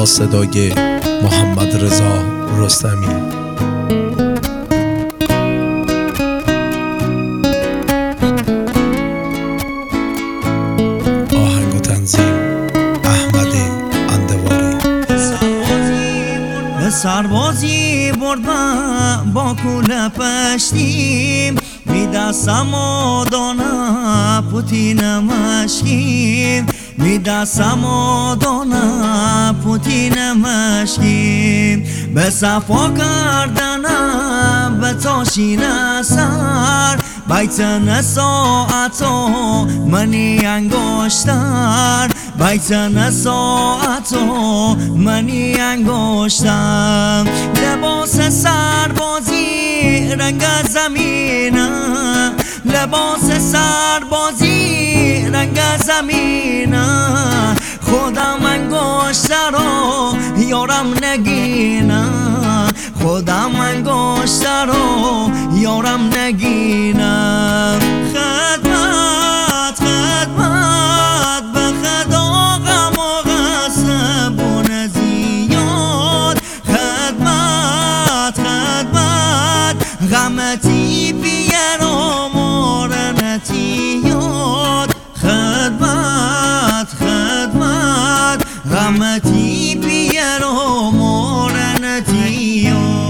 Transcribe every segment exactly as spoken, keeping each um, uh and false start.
با صدای محمد رضا رستمی. آهنگ و تنظیم احمد اندواری. به سربازی برد من با کوله پشتیم، می دستم و دانه پوتین مشکیم، می دستم و دانه پوتین مشکیم. به صفا کردنم به تاشین سر، بیتن ساعتو منی انگشتر، بیتن ساعتو منی انگشتم. لباس سربازی رنگ زمینه، لباس سربازی رنگ زمینه. خودم انگشتر رو یارم نگینه، خودم انگشتر رو یارم نگینم. خدمت خدمت به خدا غم و غصبون زیاد، خدمت خدمت غمتی بیر و مورنتی یاد، خدمت خدمت غمتی بیر و مورنتی یاد.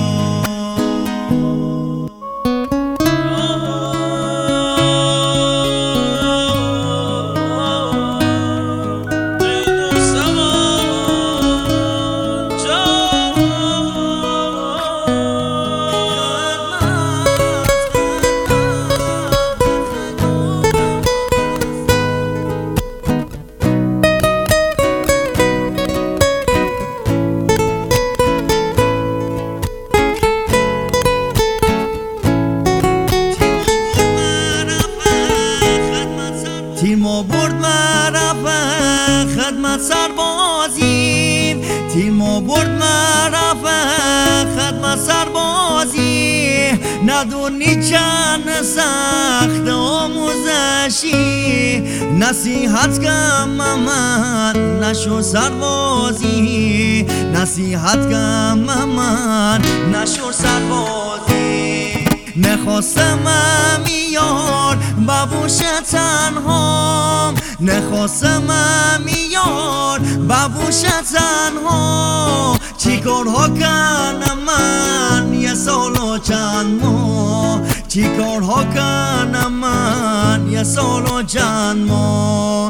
تیم و برد مرفه خدمت سربازیم، تیم و برد مرفه خدمت سربازی. ندونی چند سخت آموزشی، نصیحت کم من نشو سربازی، نصیحت کم من نشو سربازی. نخواستم یار ببوش تنها، نخواستم یار ببوش تنها. چی کارها کنم من یه سال و چند ماه، چی کارها کنم من یه سال و چند ماه.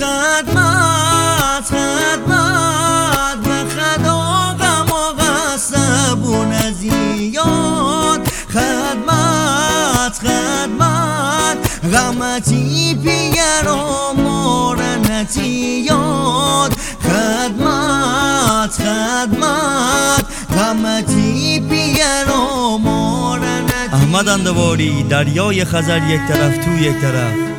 خدمت خدمت به خدا غم و غصبون زیاد، خدمت خدمت غمتی بیر و مورنتی یاد، خدمت خدمت غمتی بیر و مورنتی. احمد اندواری، دریای خزر یک طرف تو یک طرف.